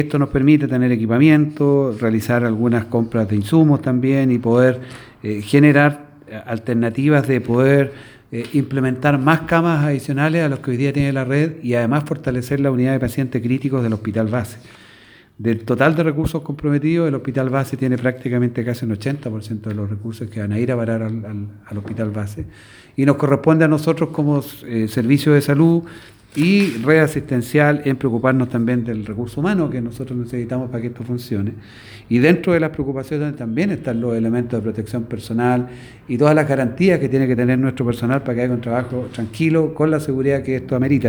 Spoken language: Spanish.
Esto nos permite tener equipamiento, realizar algunas compras de insumos también y poder generar alternativas de poder implementar más camas adicionales a los que hoy día tiene la red y además fortalecer la unidad de pacientes críticos del hospital base. Del total de recursos comprometidos, el hospital base tiene prácticamente casi un 80% de los recursos que van a ir a parar al hospital base. Y nos corresponde a nosotros como servicio de salud y red asistencial en preocuparnos también del recurso humano que nosotros necesitamos para que esto funcione. Y dentro de las preocupaciones también están los elementos de protección personal y todas las garantías que tiene que tener nuestro personal para que haga un trabajo tranquilo con la seguridad que esto amerita.